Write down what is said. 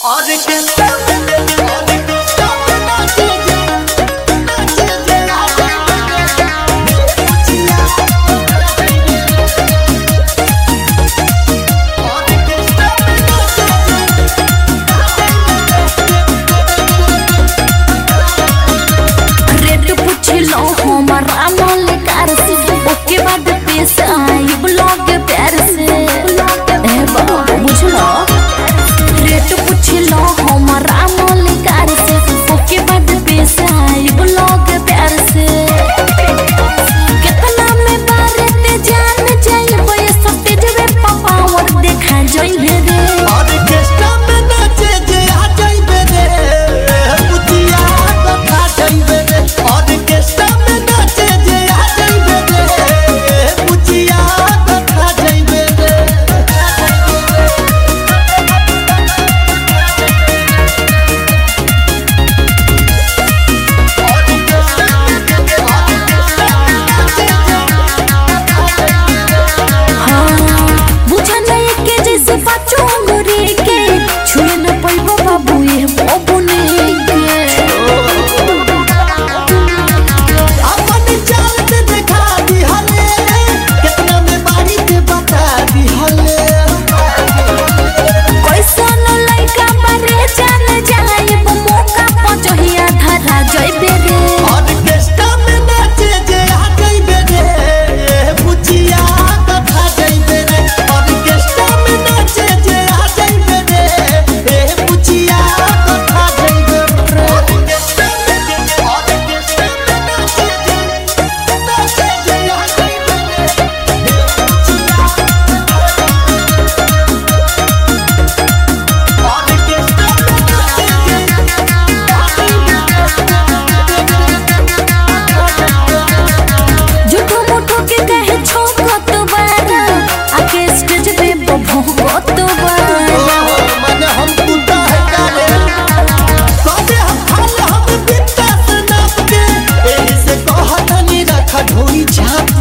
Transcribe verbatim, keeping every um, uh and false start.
और के हमारा मोल कार से ओके बाद पेश आई ब्लॉग प्यार से ए बाबू बुझलो रेट पूछ लो हमारा मोल कार से ओके बाद पेश आई ब्लॉग प्यार से कितना में बारे ते जान जाई बोए सब तेजवे पापा और देखा जाई रे और केस्टा में नाचे जे आ जाइबे रे बुतिया तो खा जाइबे रे और केस्टा में नाचे जे आ जाइबे रे बुतिया तो खा जाइबे रे ढोई छाप